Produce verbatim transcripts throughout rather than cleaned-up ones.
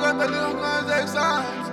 Gott, wenn du noch sechs eins.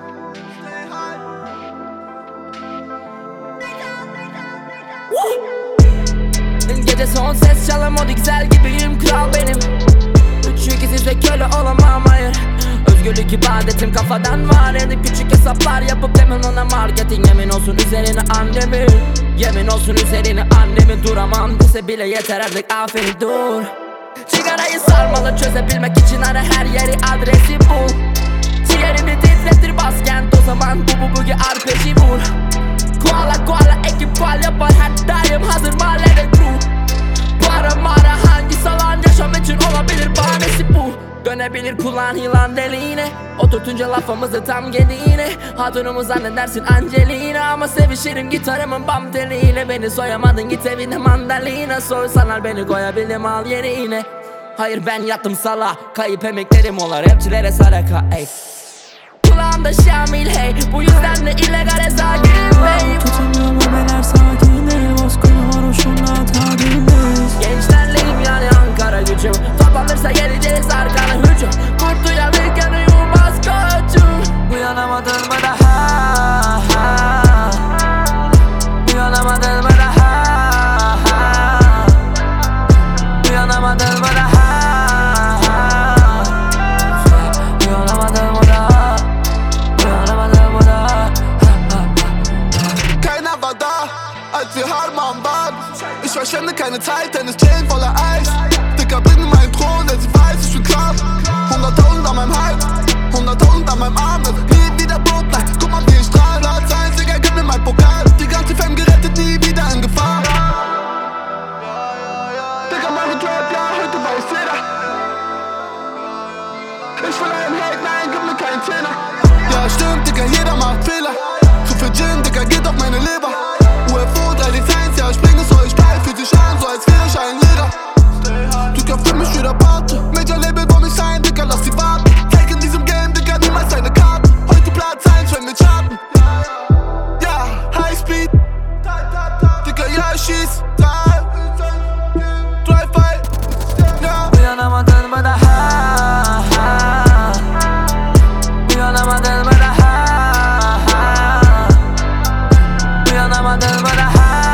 Gece son ses çalan o güzel gibiyim, kral benim. Çünkü size köle olamam, hayır. Özgürlük ibadetim kafadan var. Edip küçük hesaplar yapıp hemen ona marketing. Yemin olsun üzerine annemi, yemin olsun üzerine annemi. Duramam dese bile yeter artık, aferin dur. Sigarayı sarmalı çözebilmek için ara her yeri, adresi bul. Ciğerimi titretir baskent, o zaman bu bu bugi arpeji vur. Koala koala ekip fal yapar her daim, hazır mahallede crew. Para mara hangi salan yaşam için olabilir, bahanesi bu. Dönebilir kulağın yılan deliğine, oturtunca lafımızı tam gediğine. Hatunumu zannedersin Angelina, ama sevişirim gitarımın bam teliyle. Beni soyamadın, git evine mandalina. Soy sanar beni, koyabildim al yerine. Hayır ben yattım sala, kayıp emeklerim olar rapçilere saraka ey. Kulağımda Şamil hey, bu yüzden de illegale sakin bey. Tutamıyorum ben her sakinde, bozkırı var hoşuna tabirindeyiz. Gençlerleyim yani Ankara gücüm, toplanırsa geleceğiz arkana hücum. Kurtu yanırken uyumaz koçum. Uyanamadın mı daha? Uyanamadın mı daha? Uyanamadın mı daha? Uyanamadın mı daha? Uyanamadın mı daha? Keiner war da, als wir Harman waren. Ich verschwende keine Zeit, denn es Chain voller Eis. Dicker, bin in meinen Thron, denn sie weiß, ich bin klar. Hunderttausend an meinem Hals, hunderttausend an meinem Arm. Nie wieder Brot, nein, guck mal wie ich strahl. Platz eins, Digga, gib mir mein Pokal. Die ganze Fan gerettet, nie wieder in Gefahr. Digga, meine Trap, ja, heute weiß jeder. Ich will einen Hate, nein, gib mir keinen Zehner. Ja, stimmt, Digga, jeder macht Fehler. Zu viel Gin, Digga, geht auf meine Leber. U F O, drei Lizenz, ja, ich bringe es euch bei. Fühlt sich an, so als wäre ich ein Lehrer. Digga, für mich wieder Party. Major Label wollen mich sein, Digga, lass sie warten. Zeig in diesem Game, Digga, niemals deine Karten. Heute Platz eins, wenn wir charten. Ja, Highspeed. Digga, ja, ich schieß. Drive-by. Ja. Uyanamadın mı daha? Uyanamadın mı daha? Uyanamadın mı daha?